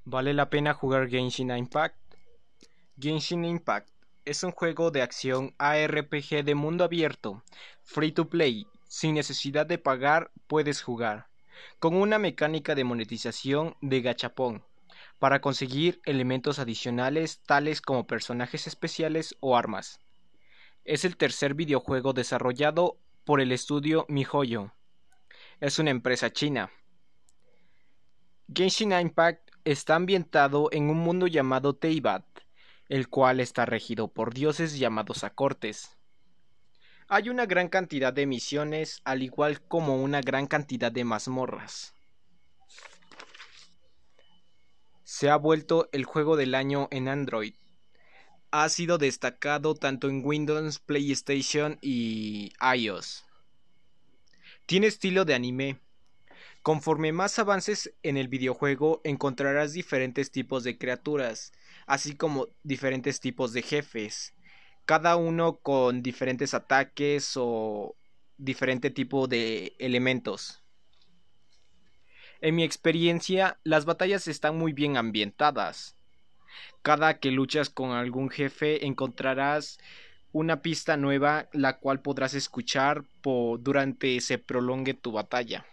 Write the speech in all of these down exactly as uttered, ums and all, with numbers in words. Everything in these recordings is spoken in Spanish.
¿Vale la pena jugar Genshin Impact? Genshin Impact es un juego de acción A R P G de mundo abierto, free to play, sin necesidad de pagar puedes jugar, con una mecánica de monetización de gachapón, para conseguir elementos adicionales tales como personajes especiales o armas. Es el tercer videojuego desarrollado por el estudio MiHoYo. Es una empresa china. Genshin Impact está ambientado en un mundo llamado Teyvat, el cual está regido por dioses llamados acortes. Hay una gran cantidad de misiones, al igual como una gran cantidad de mazmorras. Se ha vuelto el juego del año en Android. Ha sido destacado tanto en Windows, PlayStation y iOS. Tiene estilo de anime. Conforme más avances en el videojuego, encontrarás diferentes tipos de criaturas, así como diferentes tipos de jefes, cada uno con diferentes ataques o diferente tipo de elementos. En mi experiencia, las batallas están muy bien ambientadas. Cada que luchas con algún jefe encontrarás una pista nueva la cual podrás escuchar por, durante se prolongue tu batalla.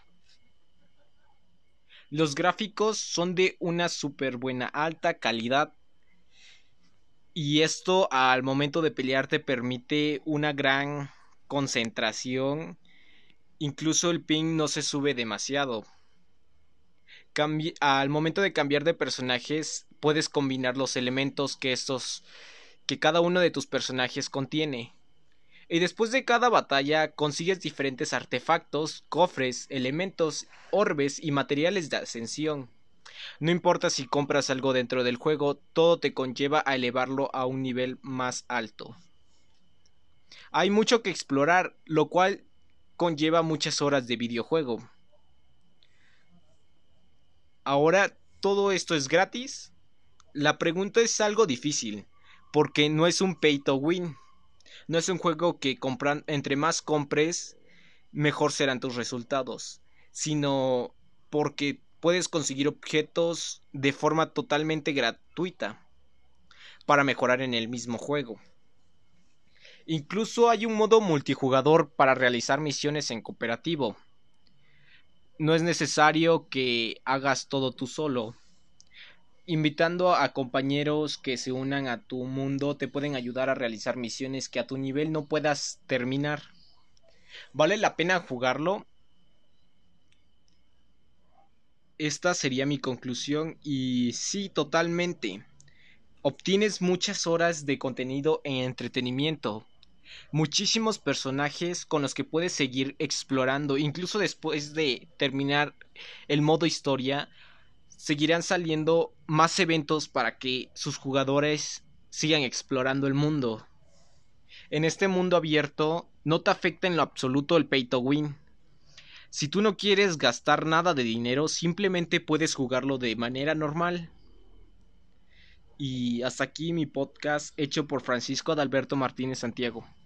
Los gráficos son de una super buena alta calidad y esto al momento de pelear te permite una gran concentración. Incluso el ping no se sube demasiado. Cambi- al momento de cambiar de personajes puedes combinar los elementos que estos que cada uno de tus personajes contiene. Y después de cada batalla consigues diferentes artefactos, cofres, elementos, orbes y materiales de ascensión. No importa si compras algo dentro del juego, todo te conlleva a elevarlo a un nivel más alto. Hay mucho que explorar, lo cual conlleva muchas horas de videojuego. Ahora, ¿todo esto es gratis? La pregunta es algo difícil, porque no es un pay to win. No es un juego que compran, entre más compres, mejor serán tus resultados, sino porque puedes conseguir objetos de forma totalmente gratuita para mejorar en el mismo juego. Incluso hay un modo multijugador para realizar misiones en cooperativo. No es necesario que hagas todo tú solo. Invitando a compañeros que se unan a tu mundo te pueden ayudar a realizar misiones que a tu nivel no puedas terminar. ¿Vale la pena jugarlo? Esta sería mi conclusión y sí, totalmente. Obtienes muchas horas de contenido en entretenimiento, muchísimos personajes con los que puedes seguir explorando, incluso después de terminar el modo historia, seguirán saliendo más eventos para que sus jugadores sigan explorando el mundo. En este mundo abierto no te afecta en lo absoluto el pay to win. Si tú no quieres gastar nada de dinero, simplemente puedes jugarlo de manera normal. Y hasta aquí mi podcast hecho por Francisco Adalberto Martínez Santiago.